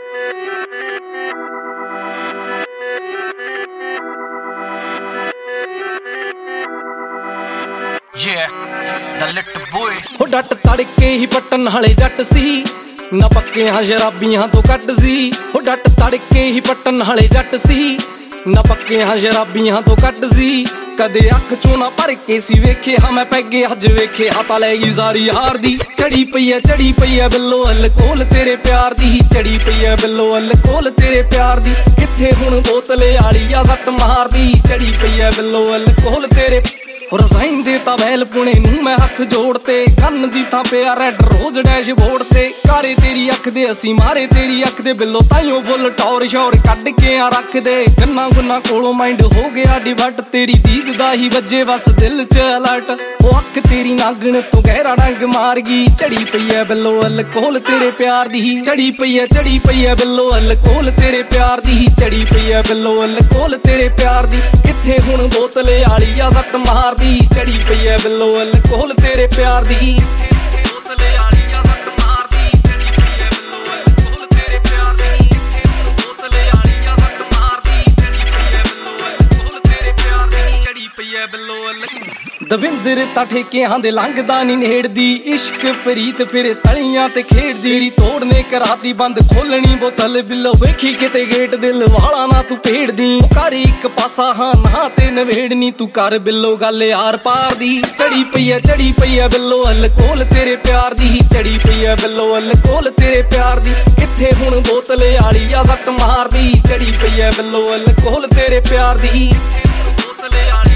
हो डट तड़के ही पट्टन वाले जट सी ना पक्कियां शराबियां तो कट सी। हो डट तड़के ही पट्टन वाले जट सी ना पक्कियां शराबियां तो कट सी। कदे अख चों ना भर के सी वेखे हाँ मैं पैगे अज वेखे हाथा लैगी सारी हार दी। चढ़ी पई है बिल्लो अलकोल तेरे प्यार दी। चढ़ी पई है बिल्लो अलकोल तेरे प्यार दी। किथे हुण बोतले आली आ सट मार दी। चढ़ी पई है बिल्लो अलकोल तेरे रसाइन दे ता बैल पुणे नूं मैं हथ जोड़ते। गन दी तां पिया रेड रोज डैशबोर्ड ते। कारे तेरी अख दे असी मारे तेरी अख दे बिल्लो ताइयों फुल टौर शौर कढ के आ रख दे। गन्ना गुन्ना कोलों माइंड हो गया डिवट तेरी दीद दा ही वजे बस दिल च अलर्ट। ओ अख तेरी नागण तो गहरा डंग मार गई। चढ़ी पई है बिल्लो अलकोल तेरे प्यार दी। चढ़ी पई है बिल्लो अलकोल तेरे प्यार दी। चढ़ी पई है बिल्लो अलकोल तेरे प्यार दी। किथे हुण बोतले आली आ सट मार दी। चढ़ी पई है बिल्लो अलकोल तेरे प्यार दी। बोतले आली आ सट मार दी। चढ़ी पई है बिल्लो अलकोल तेरे प्यार दी। बोतले आली आ सट मार दी। चढ़ी पई है बिल्लो अलकोल तेरे प्यार दी। चढ़ी पई है बिल्लो दविंदर ता ठेकियां दे लंघदा नी नेड़दी। इश्क प्रीत फिर तलियां ते खेड़दी। तेरी तोड़ने कराती बंद खोलनी बोतल बिल्लो वेखी किते गेट दिल वाला ना तू भेड़दी। कर एक पासा हाँ ना ते नवेड़नी तू कर बिल्लो गल यार पार दी। चढ़ी पई है बिल्लो अलकोल तेरे प्यार दी। चढ़ी पई है बिल्लो अलकोल तेरे प्यार दी। किथे हुण बोतले आली आ सट मार दी। चढ़ी पई है बिल्लो अलकोल तेरे प्यार दी। बोतले आली